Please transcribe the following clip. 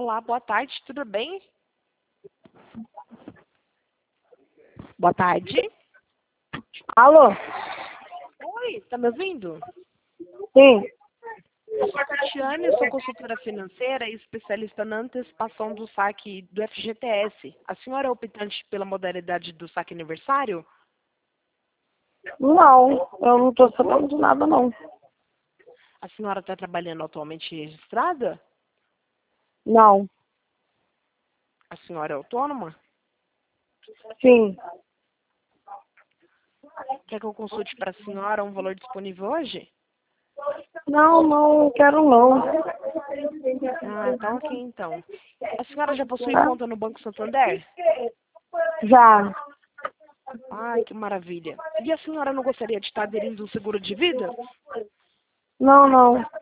Olá, boa tarde, tudo bem? Boa tarde. Alô? Oi, tá me ouvindo? Sim. Eu sou a Tatiane, eu sou consultora financeira e especialista na antecipação do saque do FGTS. A senhora é optante pela modalidade do saque aniversário? Não, eu não tô sabendo de nada, não. A senhora está trabalhando atualmente registrada? Não. A senhora é autônoma? Sim. Quer que eu consulte para a senhora um valor disponível hoje? Não quero não. Ah, tá ok então. A senhora já possui Tá? conta no Banco Santander? Já. Ai, que maravilha. E a senhora não gostaria de estar aderindo um seguro de vida? Não.